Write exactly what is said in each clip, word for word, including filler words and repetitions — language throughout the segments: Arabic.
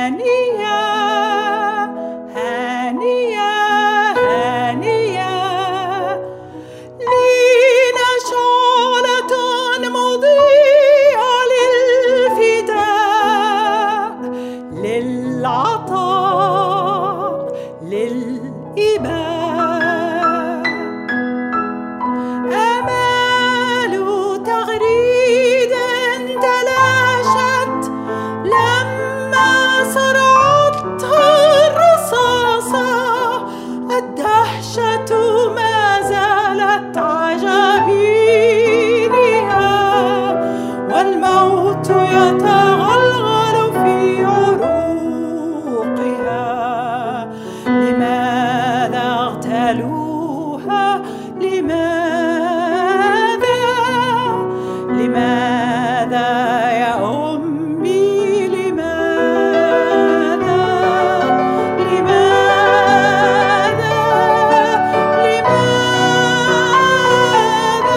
هانية هانية هانية لينا شعلة مضيئة للفداء للعطاء للإباء آمال تغريد تلاشت لما صرعتها الرصاصة الدهشة ما زالت عجبينها والموت يتغلغل في عروقها لماذا اغتالوها لماذا لماذا يا أمي لماذا لماذا لماذا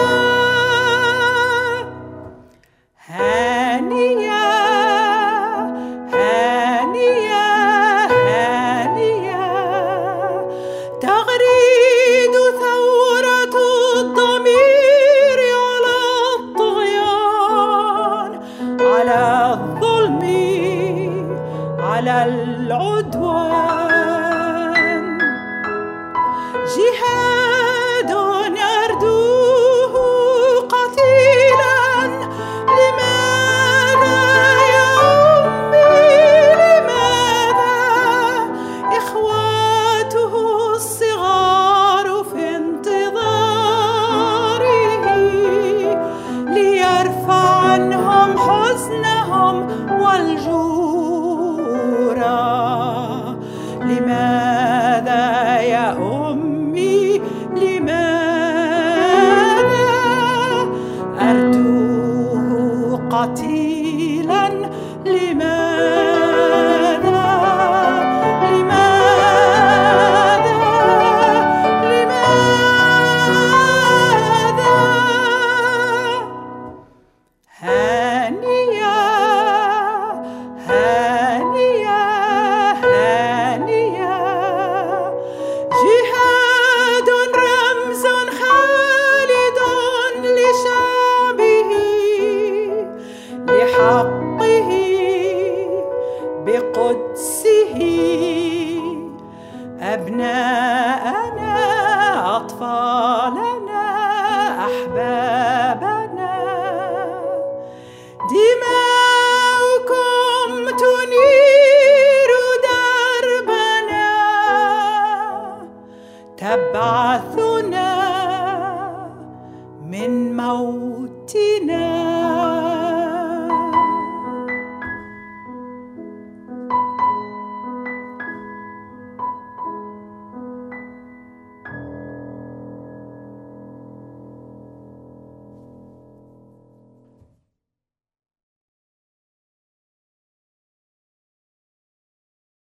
هانية هانية هانية تغريد ثورة الضمير على الطغيان على الظلم على العدوان جهاد يردوه قتيلا لماذا يا أمي لماذا إخواته الصغار في انتظاره ليرفع عنهم حزنهم والجورا لماذا يا أمي لماذا أردوه قتيلا لماذا لماذا لماذا هانية هانية هانية جهاد رمز خالد لشعبه لحقه بقدسه